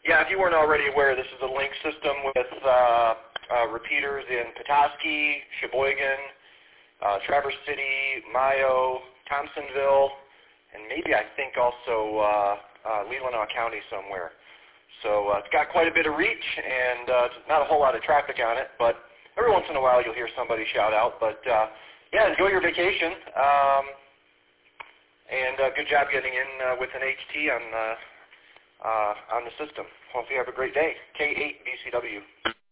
Yeah, if you weren't already aware, this is a link system with repeaters in Petoskey, Sheboygan, Traverse City, Mayo, Thompsonville, and maybe I think also Leelanau County somewhere. So it's got quite a bit of reach, and not a whole lot of traffic on it, but every once in a while you'll hear somebody shout out. But yeah, enjoy your vacation, and good job getting in with an HT on the system. Hope you have a great day. K8 BCW.